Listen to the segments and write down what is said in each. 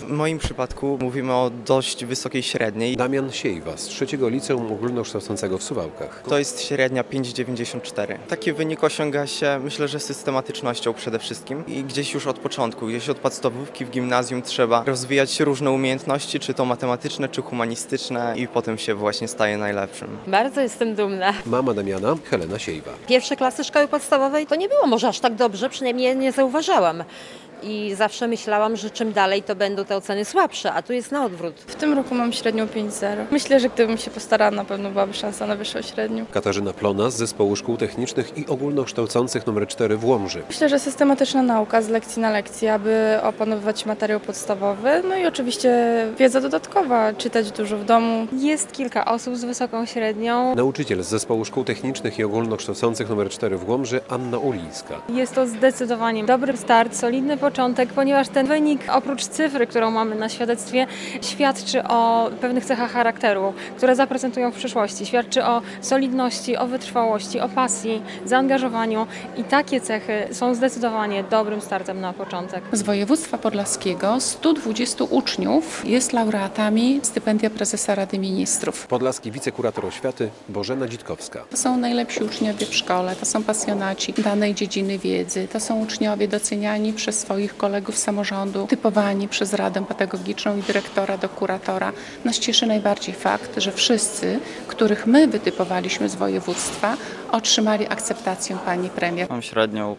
W moim przypadku mówimy o dość wysokiej średniej. Damian Siejwa z trzeciego liceum ogólnokształcącego w Suwałkach. To jest średnia 5,94. Taki wynik osiąga się, myślę, że systematycznością przede wszystkim i gdzieś już od początku, gdzieś od podstawówki w gimnazjum trzeba rozwijać różne umiejętności, czy to matematyczne, czy humanistyczne i potem się właśnie staje najlepszym. Bardzo jestem dumna. Mama Damiana, Helena Siejwa. Pierwsze klasy szkoły podstawowej to nie było może aż tak dobrze, przynajmniej nie zauważałam. I zawsze myślałam, że czym dalej to będą te oceny słabsze, a tu jest na odwrót. W tym roku mam średnią 5,0. Myślę, że gdybym się postarała, na pewno byłaby szansa na wyższą średnią. Katarzyna Plona z Zespołu Szkół Technicznych i Ogólnokształcących nr 4 w Łomży. Myślę, że systematyczna nauka z lekcji na lekcję, aby opanowywać materiał podstawowy. No i oczywiście wiedza dodatkowa, czytać dużo w domu. Jest kilka osób z wysoką średnią. Nauczyciel z Zespołu Szkół Technicznych i Ogólnokształcących nr 4 w Łomży, Anna Ulińska. Jest to zdecydowanie dobry start, solidny początek, ponieważ ten wynik, oprócz cyfry, którą mamy na świadectwie, świadczy o pewnych cechach charakteru, które zaprezentują w przyszłości. Świadczy o solidności, o wytrwałości, o pasji, zaangażowaniu i takie cechy są zdecydowanie dobrym startem na początek. Z województwa podlaskiego 120 uczniów jest laureatami stypendia prezesa Rady Ministrów. Podlaski wicekurator oświaty Bożena Dzitkowska. To są najlepsi uczniowie w szkole, to są pasjonaci danej dziedziny wiedzy, to są uczniowie doceniani przez swoich kolegów z samorządu, typowani przez Radę Pedagogiczną i dyrektora do kuratora. Nas cieszy najbardziej fakt, że wszyscy, których my wytypowaliśmy z województwa, otrzymali akceptację pani premier. Mam średnią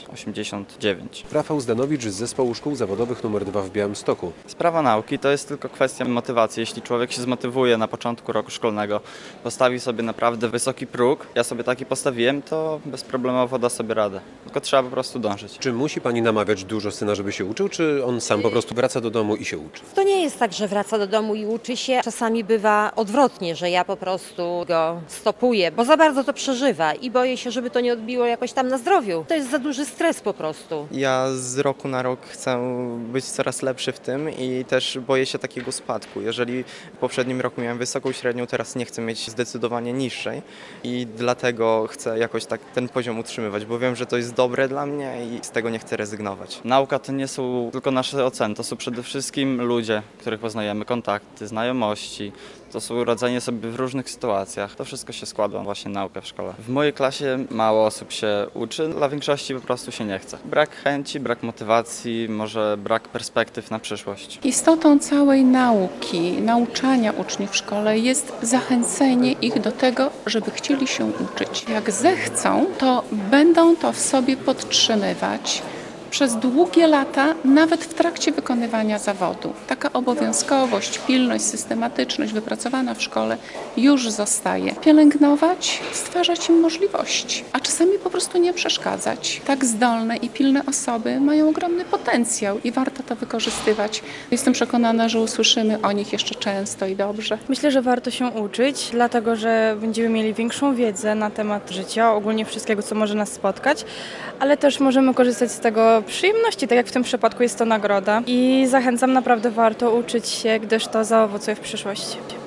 5,89. Rafał Zdanowicz z Zespołu Szkół Zawodowych nr 2 w Białymstoku. Sprawa nauki to jest tylko kwestia motywacji. Jeśli człowiek się zmotywuje na początku roku szkolnego, postawi sobie naprawdę wysoki próg, ja sobie taki postawiłem, to bezproblemowo da sobie radę. Tylko trzeba po prostu dążyć. Czy musi pani namawiać dużo syna, żeby się uczył, czy on sam po prostu wraca do domu i się uczy? To nie jest tak, że wraca do domu i uczy się. Czasami bywa odwrotnie, że ja po prostu go stopuję, bo za bardzo to przeżywa i boję się, żeby to nie odbiło jakoś tam na zdrowiu. To jest za duży stres po prostu. Ja z roku na rok chcę być coraz lepszy w tym i też boję się takiego spadku. Jeżeli w poprzednim roku miałem wysoką średnią, teraz nie chcę mieć zdecydowanie niższej i dlatego chcę jakoś tak ten poziom utrzymywać, bo wiem, że to jest dobre dla mnie i z tego nie chcę rezygnować. Nauka to nie są tylko nasze oceny, to są przede wszystkim ludzie, których poznajemy, kontakty, znajomości. To są radzenie sobie w różnych sytuacjach. To wszystko się składa właśnie na naukę w szkole. W mojej klasie mało osób się uczy, dla większości po prostu się nie chce. Brak chęci, brak motywacji, może brak perspektyw na przyszłość. Istotą całej nauki, nauczania uczniów w szkole jest zachęcenie ich do tego, żeby chcieli się uczyć. Jak zechcą, to będą to w sobie podtrzymywać przez długie lata, nawet w trakcie wykonywania zawodu. Taka obowiązkowość, pilność, systematyczność wypracowana w szkole już zostaje. Pielęgnować, stwarzać im możliwości, a czasami po prostu nie przeszkadzać. Tak zdolne i pilne osoby mają ogromny potencjał i warto to wykorzystywać. Jestem przekonana, że usłyszymy o nich jeszcze często i dobrze. Myślę, że warto się uczyć, dlatego że będziemy mieli większą wiedzę na temat życia, ogólnie wszystkiego, co może nas spotkać, ale też możemy korzystać z tego przyjemności, tak jak w tym przypadku jest to nagroda. I zachęcam, naprawdę warto uczyć się, gdyż to zaowocuje w przyszłości.